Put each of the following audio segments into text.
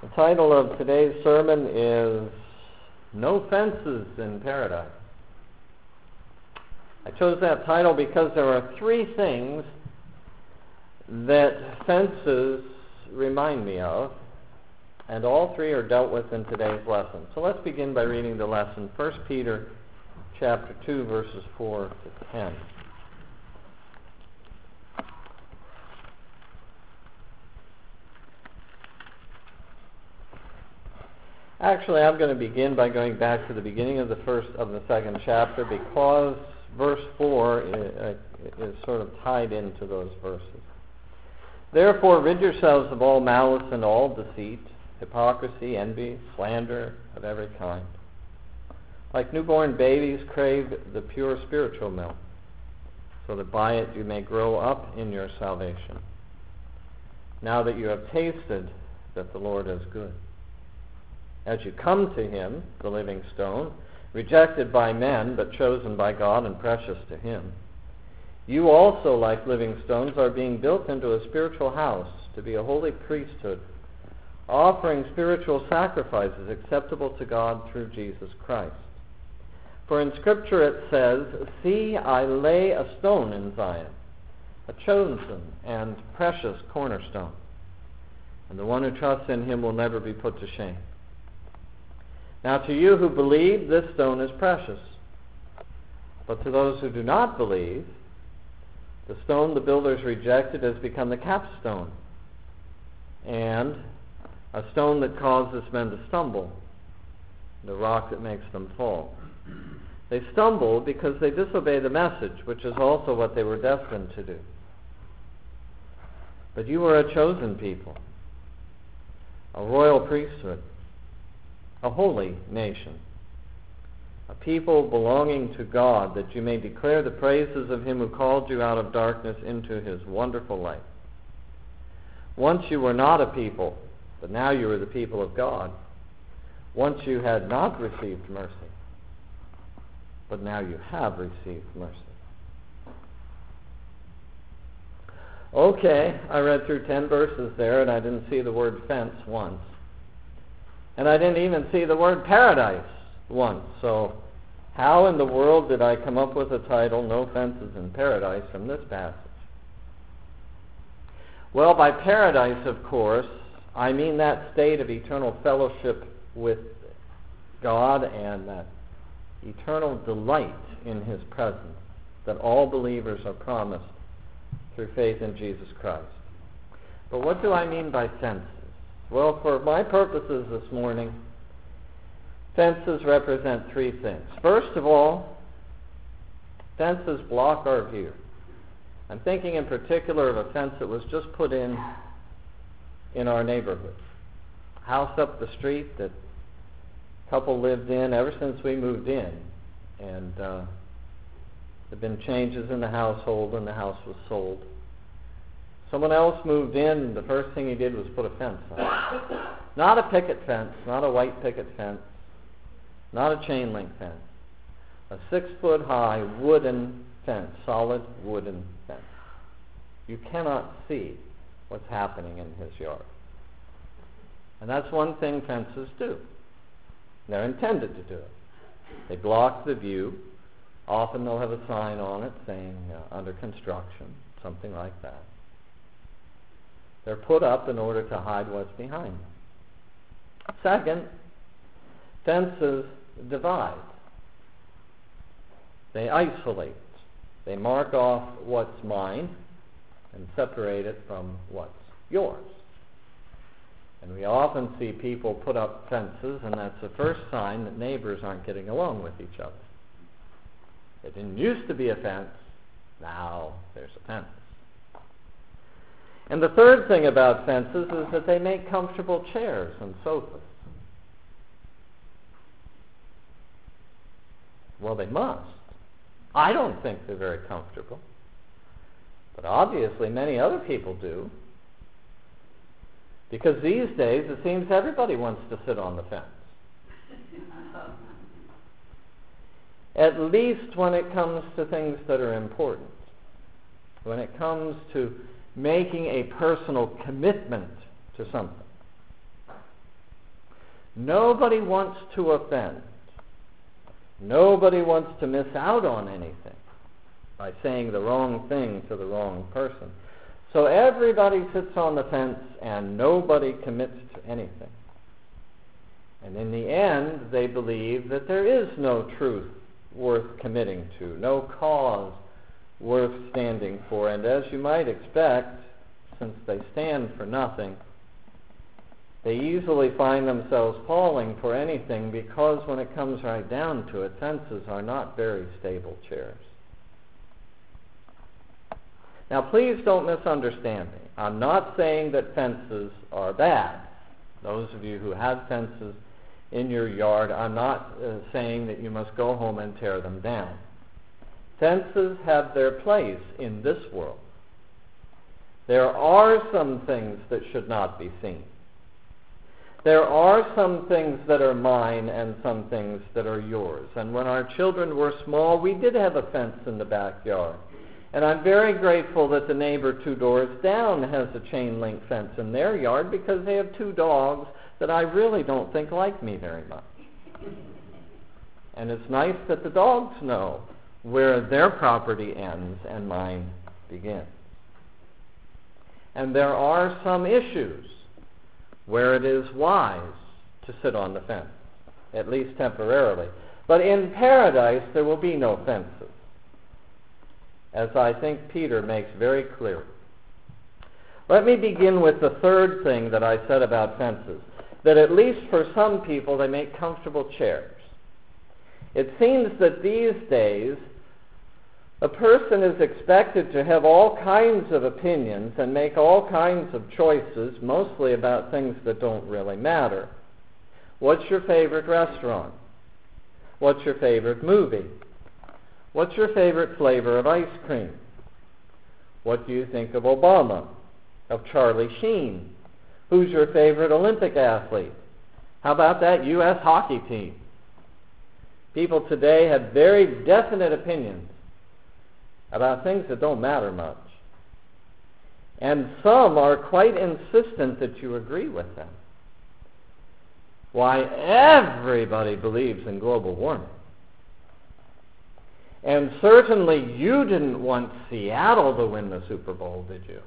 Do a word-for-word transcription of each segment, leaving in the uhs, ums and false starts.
The title of today's sermon is No Fences in Paradise. I chose that title because there are three things that fences remind me of, and all three are dealt with in today's lesson. So let's begin by reading the lesson, First Peter chapter two, verses four to ten. Actually, I'm going to begin by going back to the beginning of the first of the second chapter, because verse four is, is sort of tied into those verses. Therefore, rid yourselves of all malice and all deceit, hypocrisy, envy, slander of every kind. Like newborn babies, crave the pure spiritual milk, so that by it you may grow up in your salvation, now that you have tasted that the Lord is good. As you come to him, the living stone, rejected by men, but chosen by God and precious to him, you also, like living stones, are being built into a spiritual house to be a holy priesthood, offering spiritual sacrifices acceptable to God through Jesus Christ. For in Scripture it says, See, I lay a stone in Zion, a chosen and precious cornerstone, and the one who trusts in him will never be put to shame. Now to you who believe, this stone is precious. But to those who do not believe, the stone the builders rejected has become the capstone, and a stone that causes men to stumble, the rock that makes them fall. They stumble because they disobey the message, which is also what they were destined to do. But you are a chosen people, a royal priesthood, a holy nation, a people belonging to God, that you may declare the praises of him who called you out of darkness into his wonderful light. Once you were not a people, but now you are the people of God. Once you had not received mercy, but now you have received mercy. Okay, I read through ten verses there, and I didn't see the word fence once. And I didn't even see the word paradise once. So how in the world did I come up with a title, No Fences in Paradise, from this passage? Well, by paradise, of course, I mean that state of eternal fellowship with God and that eternal delight in his presence that all believers are promised through faith in Jesus Christ. But what do I mean by fences? Well, for my purposes this morning, fences represent three things. First of all, fences block our view. I'm thinking in particular of a fence that was just put in in our neighborhood. A house up the street that a couple lived in ever since we moved in. And uh, there have been changes in the household, and the house was sold. Someone else moved in, and the first thing he did was put a fence on. Not a picket fence, not a white picket fence, not a chain link fence. A six-foot-high wooden fence, solid wooden fence. You cannot see what's happening in his yard. And that's one thing fences do. They're intended to do it. They block the view. Often they'll have a sign on it saying uh, under construction, something like that. They're put up in order to hide what's behind them. Second, fences divide. They isolate. They mark off what's mine and separate it from what's yours. And we often see people put up fences, and that's the first sign that neighbors aren't getting along with each other. It didn't used to be a fence. Now there's a fence. And the third thing about fences is that they make comfortable chairs and sofas. Well, they must. I don't think they're very comfortable. But obviously many other people do. Because these days it seems everybody wants to sit on the fence. At least when it comes to things that are important. When it comes to making a personal commitment to something. Nobody wants to offend. Nobody wants to miss out on anything by saying the wrong thing to the wrong person. So everybody sits on the fence and nobody commits to anything. And in the end, they believe that there is no truth worth committing to, no cause worth standing for. And as you might expect, since they stand for nothing, they easily find themselves falling for anything, because when it comes right down to it, fences are not very stable chairs. Now, please don't misunderstand me. I'm not saying that fences are bad. Those of you who have fences in your yard, I'm not uh, saying that you must go home and tear them down. Fences have their place in this world. There are some things that should not be seen. There are some things that are mine and some things that are yours. And when our children were small, we did have a fence in the backyard. And I'm very grateful that the neighbor two doors down has a chain link fence in their yard, because they have two dogs that I really don't think like me very much. And it's nice that the dogs know where their property ends and mine begins. And there are some issues where it is wise to sit on the fence, at least temporarily. But in paradise, there will be no fences, as I think Peter makes very clear. Let me begin with the third thing that I said about fences, that at least for some people, they make comfortable chairs. It seems that these days, a person is expected to have all kinds of opinions and make all kinds of choices, mostly about things that don't really matter. What's your favorite restaurant? What's your favorite movie? What's your favorite flavor of ice cream? What do you think of Obama? Of Charlie Sheen? Who's your favorite Olympic athlete? How about that U S hockey team? People today have very definite opinions about things that don't matter much. And some are quite insistent that you agree with them. Why, everybody believes in global warming. And certainly you didn't want Seattle to win the Super Bowl, did you?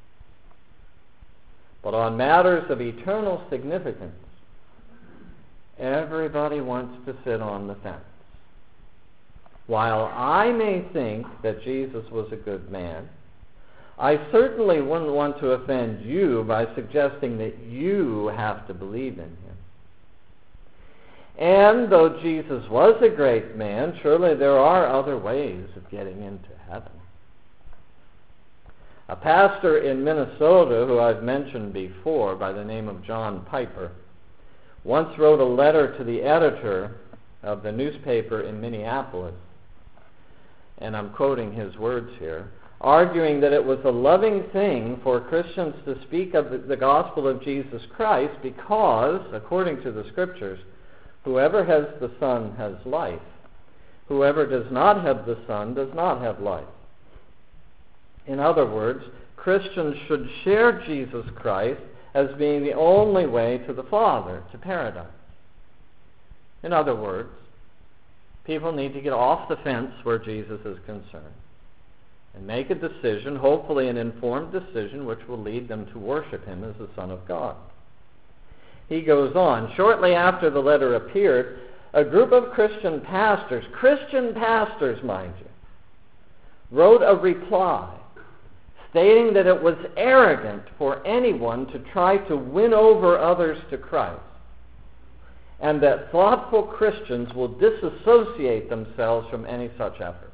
But on matters of eternal significance, everybody wants to sit on the fence. While I may think that Jesus was a good man, I certainly wouldn't want to offend you by suggesting that you have to believe in him. And though Jesus was a great man, surely there are other ways of getting into heaven. A pastor in Minnesota, who I've mentioned before, by the name of John Piper, once wrote a letter to the editor of the newspaper in Minneapolis, and I'm quoting his words here, arguing that it was a loving thing for Christians to speak of the, the gospel of Jesus Christ because, according to the Scriptures, whoever has the Son has life. Whoever does not have the Son does not have life. In other words, Christians should share Jesus Christ as being the only way to the Father, to paradise. In other words, people need to get off the fence where Jesus is concerned and make a decision, hopefully an informed decision, which will lead them to worship him as the Son of God. He goes on, shortly after the letter appeared, a group of Christian pastors, Christian pastors, mind you, wrote a reply stating that it was arrogant for anyone to try to win over others to Christ, and that thoughtful Christians will disassociate themselves from any such effort.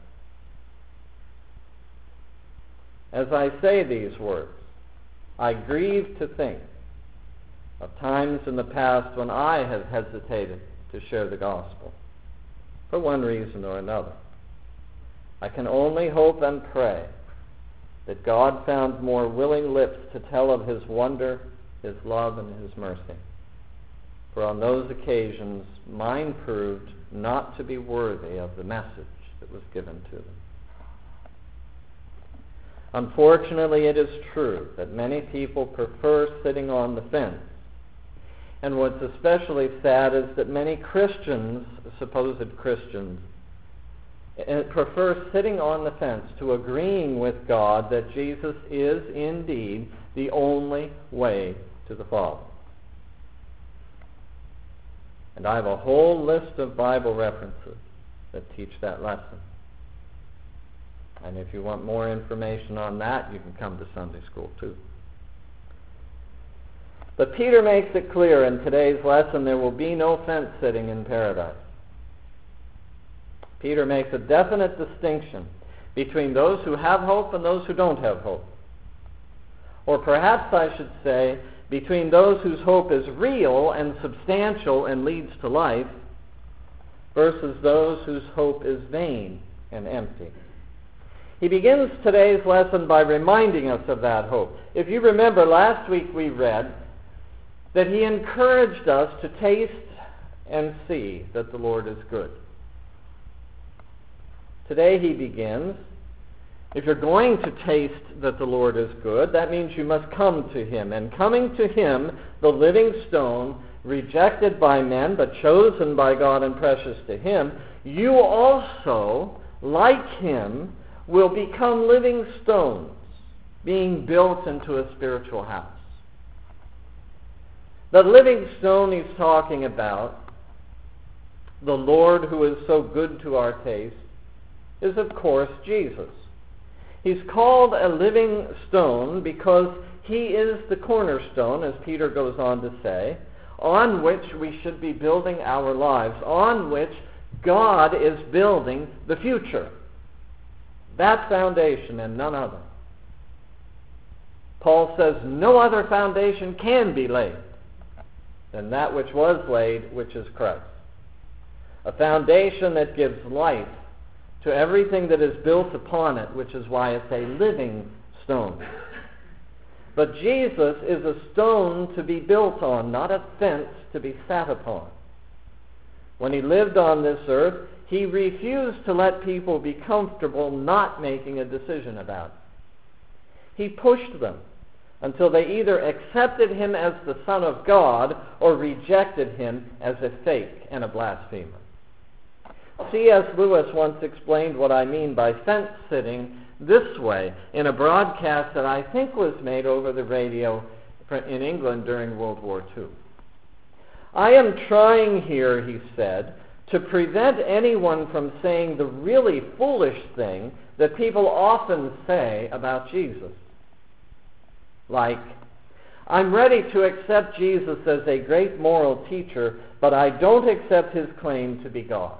As I say these words, I grieve to think of times in the past when I have hesitated to share the gospel, for one reason or another. I can only hope and pray that God found more willing lips to tell of his wonder, his love, and his mercy. For on those occasions, mine proved not to be worthy of the message that was given to them. Unfortunately, it is true that many people prefer sitting on the fence, And what's especially sad is that many Christians, supposed Christians, prefer sitting on the fence to agreeing with God that Jesus is indeed the only way to the Father. And I have a whole list of Bible references that teach that lesson. And if you want more information on that, you can come to Sunday school too. But Peter makes it clear in today's lesson there will be no fence sitting in paradise. Peter makes a definite distinction between those who have hope and those who don't have hope. Or perhaps I should say, between those whose hope is real and substantial and leads to life, versus those whose hope is vain and empty. He begins today's lesson by reminding us of that hope. If you remember, last week we read that he encouraged us to taste and see that the Lord is good. Today he begins, if you're going to taste that the Lord is good, that means you must come to him. And coming to him, the living stone, rejected by men but chosen by God and precious to him, you also, like him, will become living stones, being built into a spiritual house. The living stone he's talking about, the Lord who is so good to our taste, is of course Jesus. He's called a living stone because he is the cornerstone, as Peter goes on to say, on which we should be building our lives, on which God is building the future. That foundation and none other. Paul says no other foundation can be laid than that which was laid, which is Christ. A foundation that gives life to everything that is built upon it, which is why it's a living stone. But Jesus is a stone to be built on, not a fence to be sat upon. When he lived on this earth, he refused to let people be comfortable not making a decision about it. He pushed them until they either accepted him as the Son of God or rejected him as a fake and a blasphemer. C S Lewis once explained what I mean by fence sitting this way in a broadcast that I think was made over the radio in England during World War Two. I am trying here, he said, to prevent anyone from saying the really foolish thing that people often say about Jesus. Like, I'm ready to accept Jesus as a great moral teacher, but I don't accept his claim to be God.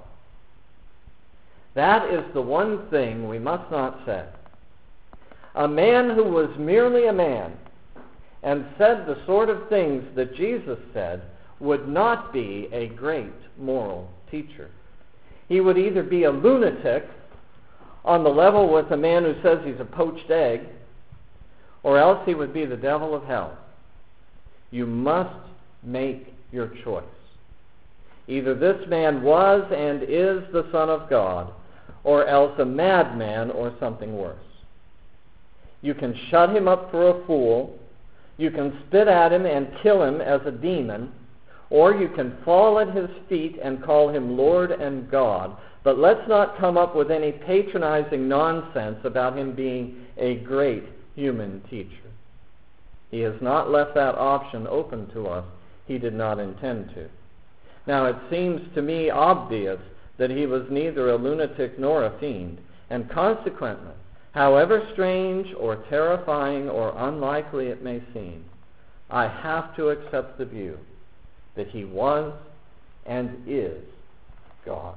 That is the one thing we must not say. A man who was merely a man and said the sort of things that Jesus said would not be a great moral teacher. He would either be a lunatic on the level with a man who says he's a poached egg, or else he would be the devil of hell. You must make your choice. Either this man was and is the Son of God, or else a madman or something worse. You can shut him up for a fool, you can spit at him and kill him as a demon, or you can fall at his feet and call him Lord and God. But let's not come up with any patronizing nonsense about him being a great human teacher. He has not left that option open to us. He did not intend to. Now, it seems to me obvious that he was neither a lunatic nor a fiend, and consequently, however strange or terrifying or unlikely it may seem, I have to accept the view that he was and is God.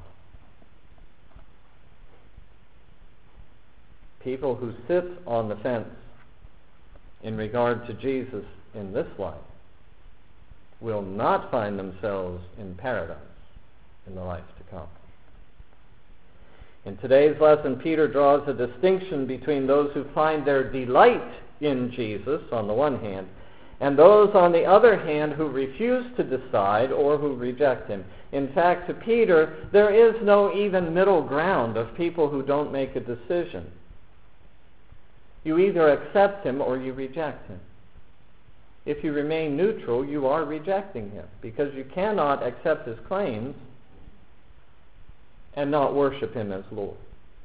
People who sit on the fence in regard to Jesus in this life will not find themselves in paradise in the life to come. In today's lesson, Peter draws a distinction between those who find their delight in Jesus, on the one hand, and those, on the other hand, who refuse to decide or who reject him. In fact, to Peter, there is no even middle ground of people who don't make a decision. You either accept him or you reject him. If you remain neutral, you are rejecting him, because you cannot accept his claims and not worship him as Lord.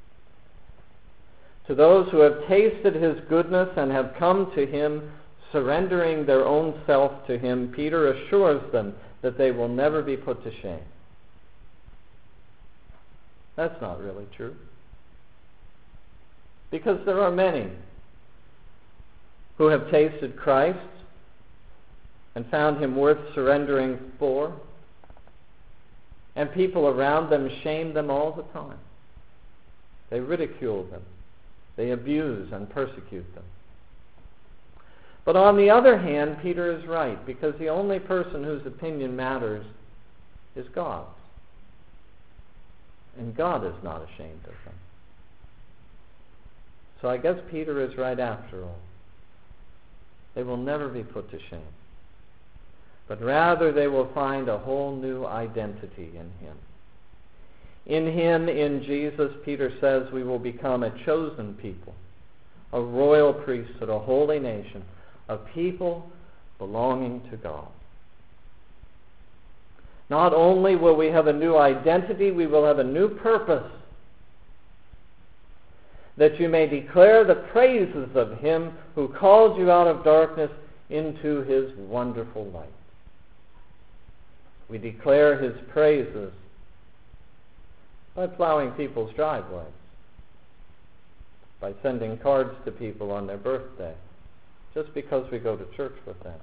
To those who have tasted his goodness and have come to him, surrendering their own self to him, Peter assures them that they will never be put to shame. That's not really true. Because there are many who have tasted Christ and found him worth surrendering for, and people around them shame them all the time. They ridicule them. They abuse and persecute them. But on the other hand, Peter is right, because the only person whose opinion matters is God's. And God is not ashamed of them. So I guess Peter is right after all. They will never be put to shame. But rather they will find a whole new identity in him. In him, in Jesus, Peter says, we will become a chosen people, a royal priesthood, a holy nation, a people belonging to God. Not only will we have a new identity, we will have a new purpose, that you may declare the praises of him who called you out of darkness into his wonderful light. We declare his praises by plowing people's driveways, by sending cards to people on their birthday, just because we go to church with them,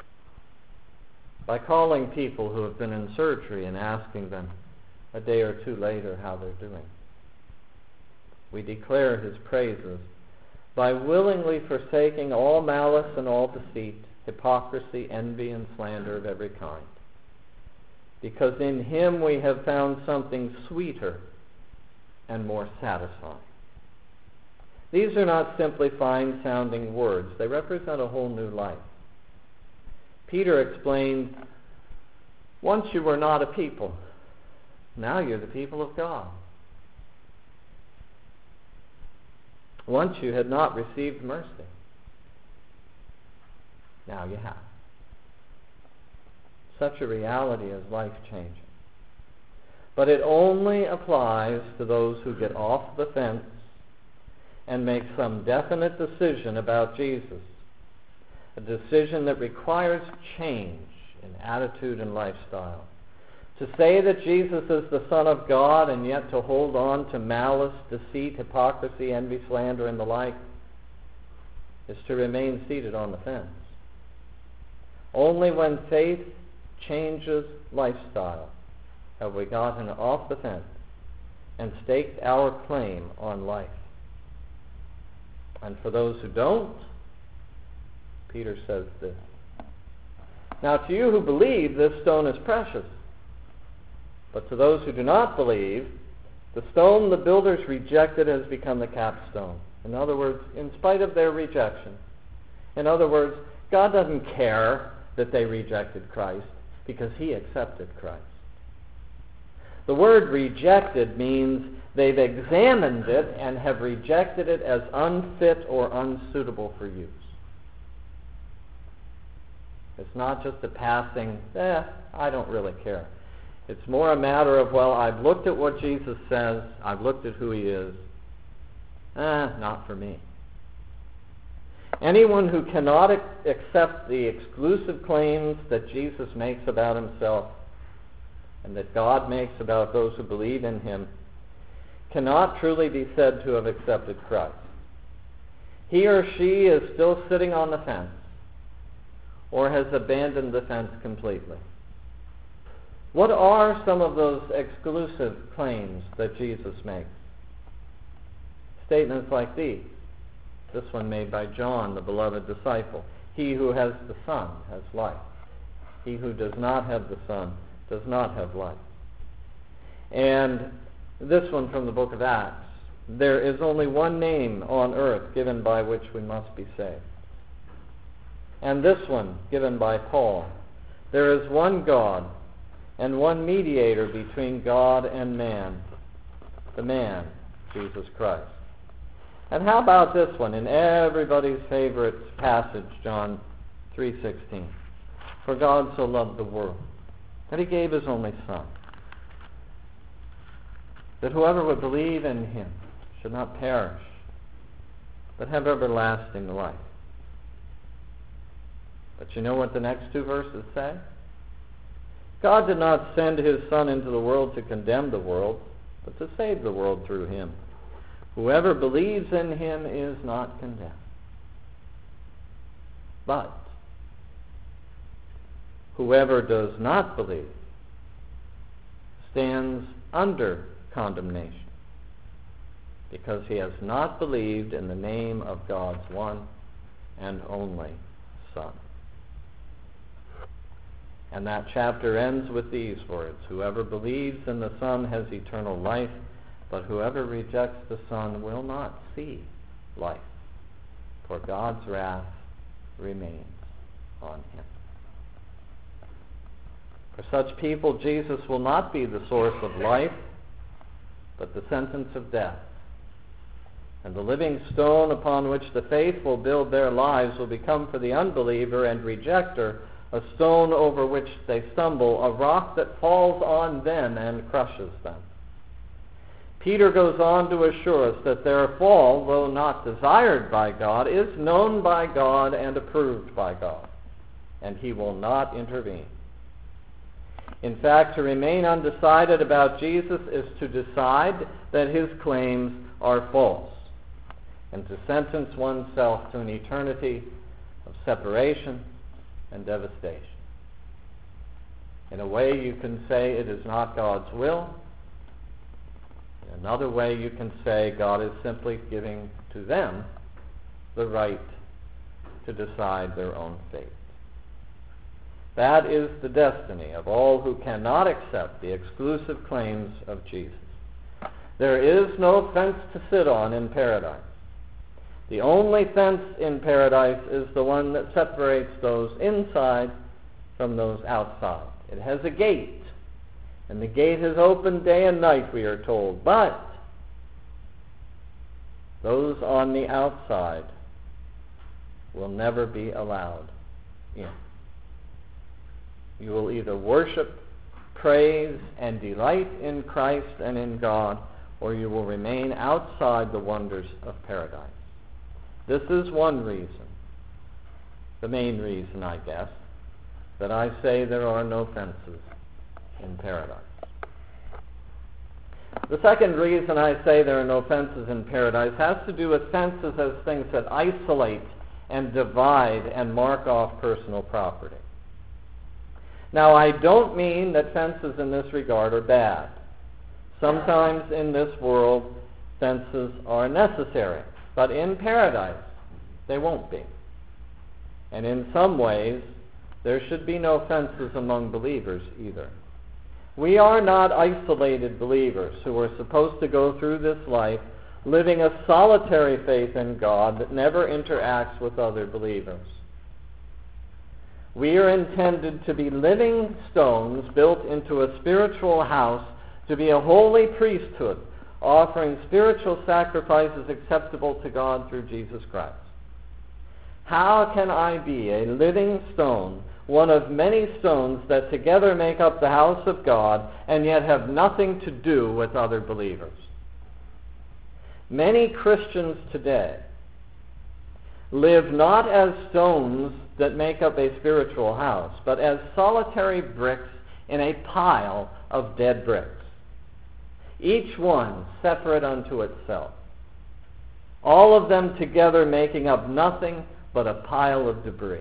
by calling people who have been in surgery and asking them a day or two later how they're doing. We declare his praises by willingly forsaking all malice and all deceit, hypocrisy, envy, and slander of every kind. Because in him we have found something sweeter and more satisfying. These are not simply fine-sounding words. They represent a whole new life. Peter explained, once you were not a people, now you're the people of God. Once you had not received mercy, now you have. Such a reality is life-changing. But it only applies to those who get off the fence and make some definite decision about Jesus, a decision that requires change in attitude and lifestyle. To say that Jesus is the Son of God and yet to hold on to malice, deceit, hypocrisy, envy, slander, and the like is to remain seated on the fence. Only when faith changes lifestyle have we gotten off the fence and staked our claim on life. And for those who don't, Peter says this. Now to you who believe, this stone is precious. But to those who do not believe, the stone the builders rejected has become the capstone. In other words, in spite of their rejection. In other words, God doesn't care that they rejected Christ because he accepted Christ. The word rejected means they've examined it and have rejected it as unfit or unsuitable for use. It's not just a passing, eh, I don't really care. It's more a matter of, well, I've looked at what Jesus says, I've looked at who he is. Eh, not for me. Anyone who cannot ac- accept the exclusive claims that Jesus makes about himself and that God makes about those who believe in him cannot truly be said to have accepted Christ. He or she is still sitting on the fence or has abandoned the fence completely. What are some of those exclusive claims that Jesus makes? Statements like these. This one made by John, the beloved disciple. He who has the Son has life. He who does not have the Son does not have life. And this one from the book of Acts. There is only one name on earth given by which we must be saved. And this one given by Paul. There is one God and one mediator between God and man, the man, Jesus Christ. And how about this one, in everybody's favorite passage, John three sixteen. For God so loved the world that he gave his only Son, that whoever would believe in him should not perish, but have everlasting life. But you know what the next two verses say? God did not send his Son into the world to condemn the world, but to save the world through him. Whoever believes in him is not condemned. But whoever does not believe stands under condemnation, because he has not believed in the name of God's one and only Son. And that chapter ends with these words: whoever believes in the Son has eternal life, but whoever rejects the Son will not see life, for God's wrath remains on him. For such people, Jesus will not be the source of life, but the sentence of death. And the living stone upon which the faithful build their lives will become for the unbeliever and rejecter a stone over which they stumble, a rock that falls on them and crushes them. Peter goes on to assure us that their fall, though not desired by God, is known by God and approved by God, and he will not intervene. In fact, to remain undecided about Jesus is to decide that his claims are false, and to sentence oneself to an eternity of separation and devastation. In a way, you can say it is not God's will. In another way, you can say God is simply giving to them the right to decide their own fate. That is the destiny of all who cannot accept the exclusive claims of Jesus. There is no fence to sit on in paradise. The only fence in paradise is the one that separates those inside from those outside. It has a gate, and the gate is open day and night, we are told. But those on the outside will never be allowed in. You will either worship, praise, and delight in Christ and in God, or you will remain outside the wonders of paradise. This is one reason, the main reason, I guess, that I say there are no fences in paradise. The second reason I say there are no fences in paradise has to do with fences as things that isolate and divide and mark off personal property. Now, I don't mean that fences in this regard are bad. Sometimes in this world, fences are necessary. But in paradise, they won't be. And in some ways, there should be no fences among believers either. We are not isolated believers who are supposed to go through this life living a solitary faith in God that never interacts with other believers. We are intended to be living stones built into a spiritual house, to be a holy priesthood, offering spiritual sacrifices acceptable to God through Jesus Christ. How can I be a living stone, one of many stones that together make up the house of God, and yet have nothing to do with other believers? Many Christians today live not as stones that make up a spiritual house, but as solitary bricks in a pile of dead bricks, each one separate unto itself, all of them together making up nothing but a pile of debris.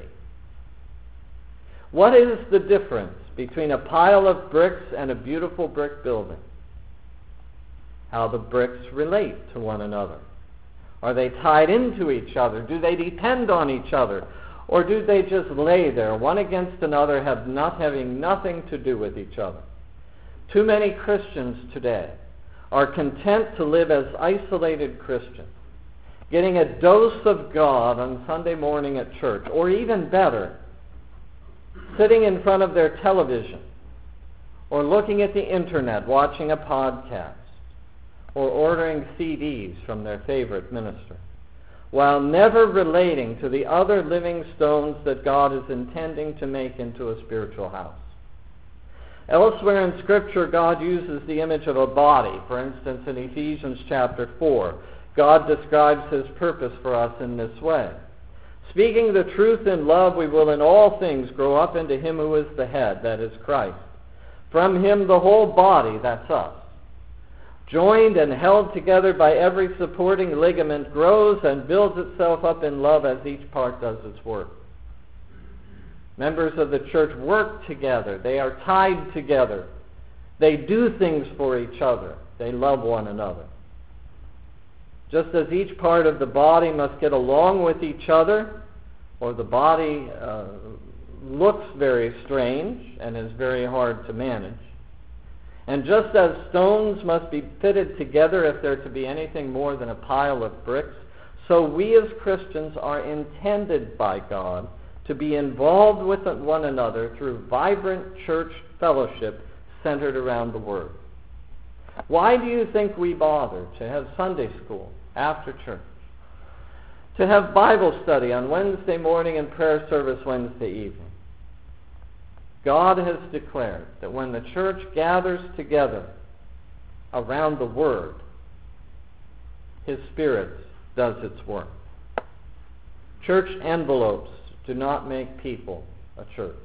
What is the difference between a pile of bricks and a beautiful brick building? How the bricks relate to one another. Are they tied into each other? Do they depend on each other? Or do they just lay there, one against another, have not having nothing to do with each other? Too many Christians today are content to live as isolated Christians, getting a dose of God on Sunday morning at church, or even better, sitting in front of their television, or looking at the internet, watching a podcast, or ordering C Ds from their favorite minister. while never relating to the other living stones that God is intending to make into a spiritual house. Elsewhere in Scripture, God uses the image of a body. For instance, in Ephesians chapter four, God describes his purpose for us in this way. Speaking the truth in love, we will in all things grow up into him who is the head, that is Christ. From him the whole body, that's us, joined and held together by every supporting ligament, grows and builds itself up in love as each part does its work. Members of the church work together. They are tied together. They do things for each other. They love one another. Just as each part of the body must get along with each other, or the body uh, looks very strange and is very hard to manage. And just as stones must be fitted together if they're to be anything more than a pile of bricks, so we as Christians are intended by God to be involved with one another through vibrant church fellowship centered around the Word. Why do you think we bother to have Sunday school after church? To have Bible study on Wednesday morning and prayer service Wednesday evening? God has declared that when the church gathers together around the Word, his Spirit does its work. Church envelopes do not make people a church.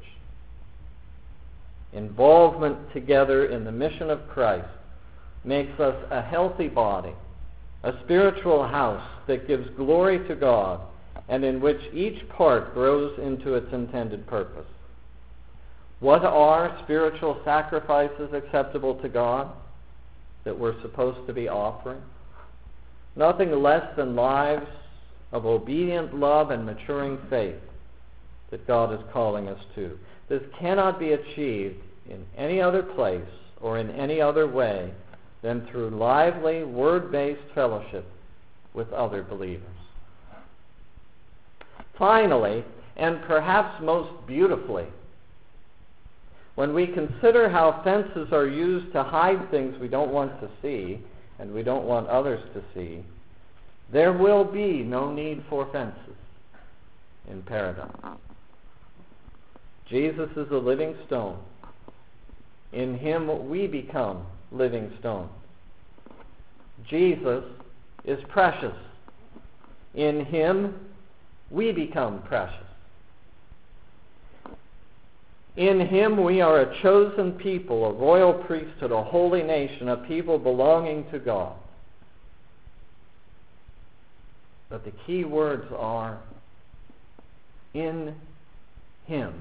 Involvement together in the mission of Christ makes us a healthy body, a spiritual house that gives glory to God and in which each part grows into its intended purpose. What are spiritual sacrifices acceptable to God that we're supposed to be offering? Nothing less than lives of obedient love and maturing faith that God is calling us to. This cannot be achieved in any other place or in any other way than through lively, word-based fellowship with other believers. Finally, and perhaps most beautifully, when we consider how fences are used to hide things we don't want to see and we don't want others to see, there will be no need for fences in paradise. Jesus is a living stone. In him we become living stones. Jesus is precious. In him we become precious. In him we are a chosen people, a royal priesthood, a holy nation, a people belonging to God. But the key words are in him.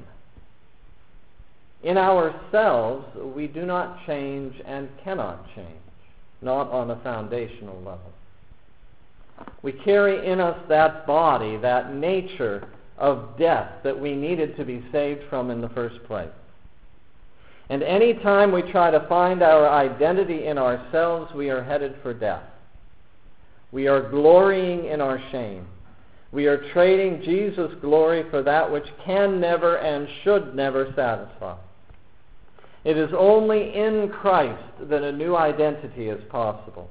In ourselves, we do not change and cannot change, not on a foundational level. We carry in us that body, that nature of death that we needed to be saved from in the first place. And any time we try to find our identity in ourselves, we are headed for death. We are glorying in our shame. We are trading Jesus' glory for that which can never and should never satisfy. It is only in Christ that a new identity is possible.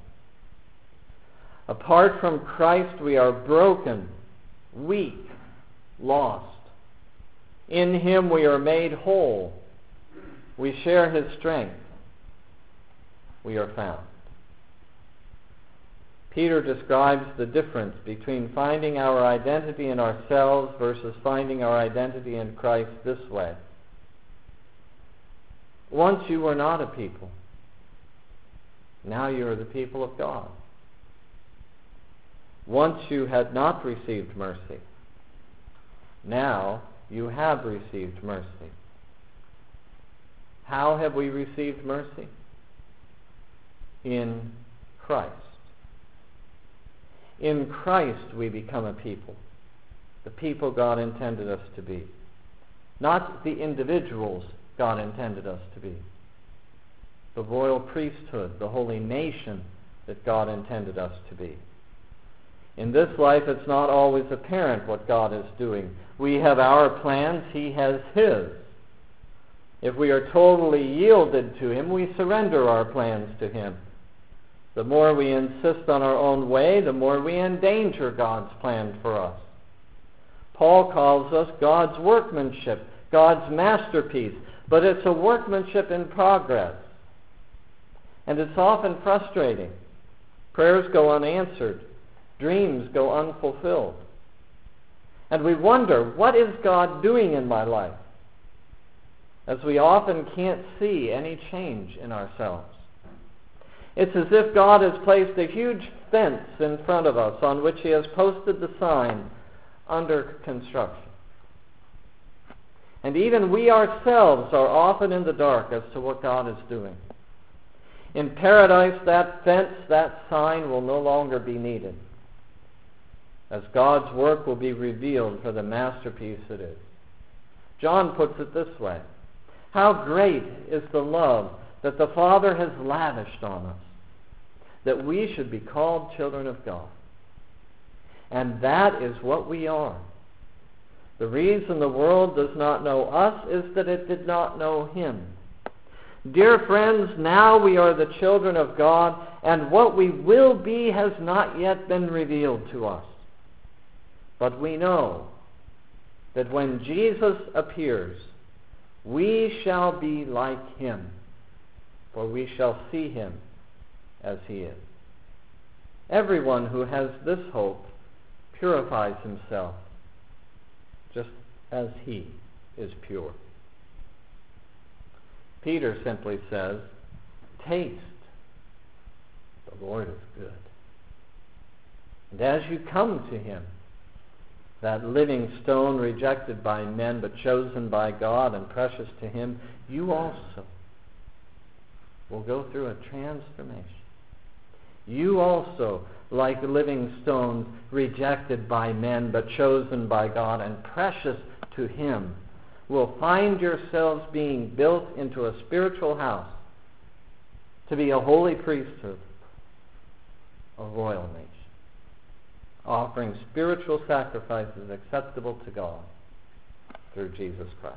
Apart from Christ, we are broken, weak, lost. In him we are made whole. We share his strength. We are found. Peter describes the difference between finding our identity in ourselves versus finding our identity in Christ this way. Once you were not a people. Now you are the people of God. Once you had not received mercy. Now you have received mercy. How have we received mercy? In Christ. In Christ we become a people. The people God intended us to be. Not the individuals God intended us to be. The royal priesthood, the holy nation that God intended us to be. In this life, it's not always apparent what God is doing. We have our plans, he has his. If we are totally yielded to him, we surrender our plans to him. The more we insist on our own way, the more we endanger God's plan for us. Paul calls us God's workmanship, God's masterpiece, but it's a workmanship in progress. And it's often frustrating. Prayers go unanswered. Dreams go unfulfilled. And we wonder, what is God doing in my life? As we often can't see any change in ourselves. It's as if God has placed a huge fence in front of us on which he has posted the sign, under construction. And even we ourselves are often in the dark as to what God is doing. In paradise, that fence, that sign will no longer be needed, as God's work will be revealed for the masterpiece it is. John puts it this way: how great is the love that the Father has lavished on us, that we should be called children of God. And that is what we are. The reason the world does not know us is that it did not know him. Dear friends, now we are the children of God, and what we will be has not yet been revealed to us. But we know that when Jesus appears, we shall be like him, for we shall see him as he is. Everyone who has this hope purifies himself, just as he is pure. Peter simply says, taste, the Lord is good. And as you come to him, that living stone rejected by men but chosen by God and precious to him, you also will go through a transformation. You also, like living stones, rejected by men but chosen by God and precious to him, will find yourselves being built into a spiritual house to be a holy priesthood, a royal nation, offering spiritual sacrifices acceptable to God through Jesus Christ.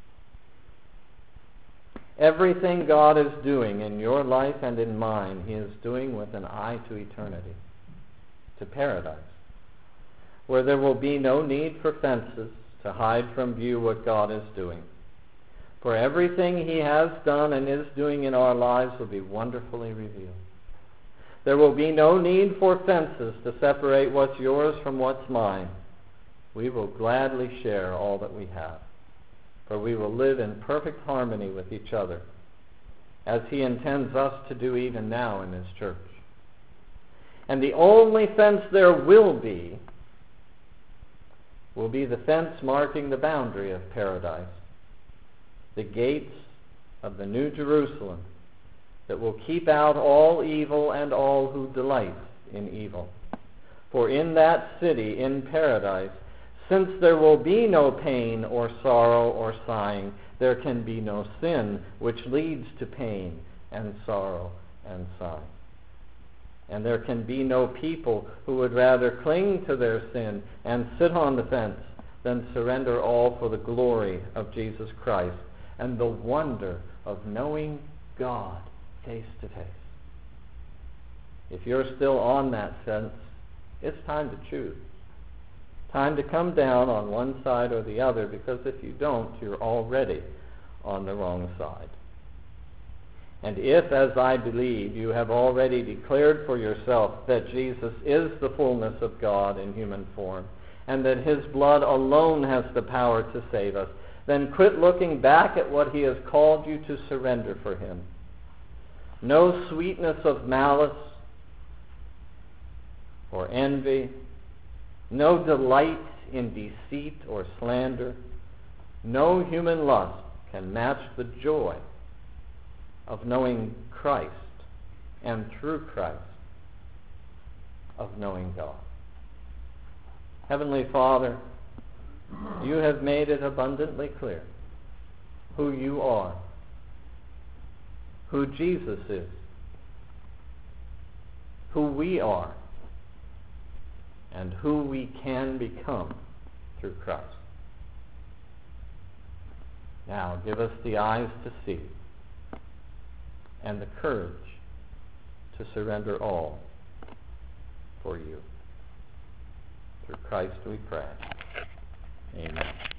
Everything God is doing in your life and in mine, he is doing with an eye to eternity, to paradise, where there will be no need for fences to hide from view what God is doing. For everything he has done and is doing in our lives will be wonderfully revealed. There will be no need for fences to separate what's yours from what's mine. We will gladly share all that we have, for we will live in perfect harmony with each other, as he intends us to do even now in his church. And the only fence there will be will be the fence marking the boundary of paradise, the gates of the New Jerusalem that will keep out all evil and all who delight in evil. For in that city, in paradise, since there will be no pain or sorrow or sighing, there can be no sin, which leads to pain and sorrow and sighing. And there can be no people who would rather cling to their sin and sit on the fence than surrender all for the glory of Jesus Christ and the wonder of knowing God face to face. If you're still on that fence, it's time to choose. Time to come down on one side or the other, because if you don't, you're already on the wrong side. And if, as I believe, you have already declared for yourself that Jesus is the fullness of God in human form, and that his blood alone has the power to save us, then quit looking back at what he has called you to surrender for him. No sweetness of malice or envy, no delight in deceit or slander, no human lust can match the joy of knowing Christ, and through Christ, of knowing God. Heavenly Father, you have made it abundantly clear who you are, who Jesus is, who we are, and who we can become through Christ. Now give us the eyes to see and the courage to surrender all for you. Through Christ we pray. Amen.